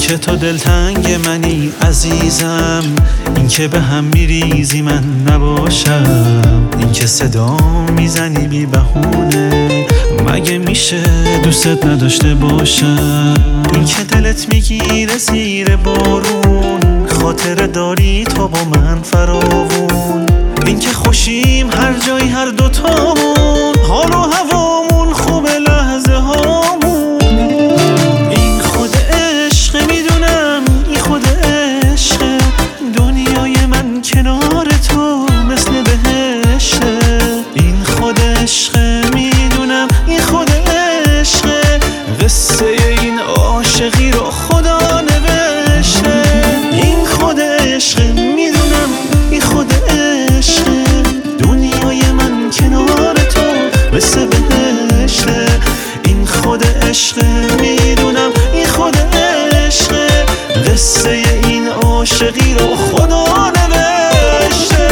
که تو دلتنگ منی عزیزم، این که به هم میریزی من نباشم، این که صدا میزنی بی بهونه، مگه میشه دوستت نداشته باشم؟ این که دلت میگیره زیر بارون، خاطره داری تو با من فراوون، این که خوشیم هر جایی هر دوتامون، حال و هوامون خوبه لحظه هامون. این خود عشق میدونم، این خود عشق، دنیای من کنار تو مثل بهشته. این خود عشق میدونم، این خود عشق، قصه این عاشقی رو خدا نوشته. این خود عشق میدونم، این خود عشق، دنیای من کنار تو مثل بهشته. این خود عشق میدونم، این خود عشق، قصه این عاشقی رو خدا نوشته.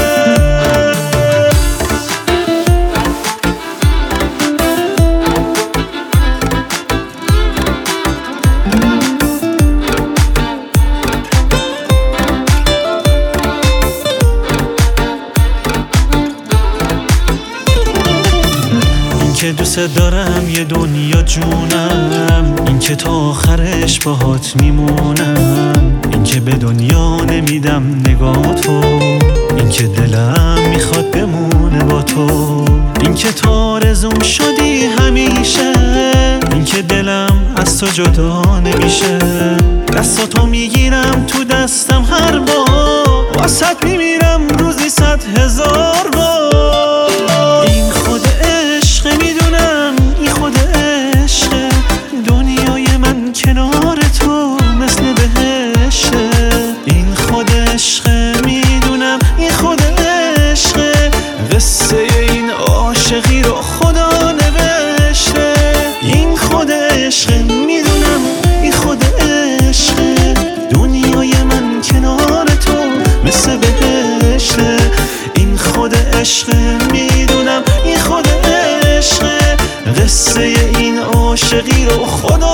که دوست دارم یه دنیا جونم، این که تا آخرش باهات میمونم، این که به دنیا نمیدم نگاه تو، این که دلم میخواد بمونه با تو، این که تو آرزوم شدی همیشه، این که دلم از تو جدا نمیشه. دستاتو میگیرم تو دستم هر بار، واسط میمیرم روزی 100,000 بار. این خود عشق میدونم، این خود عشق، دنیای من کنار تو مثل بهشته. این خود عشق میدونم، این خود عشق، قصه این عاشقی رو خدا نوشته. این خود عشق میدونم، این خود عشق، دنیای من کنار تو مثل بهشته. این خود عشق میدونم، این خود عشق، قصه این عاشقی رو خدا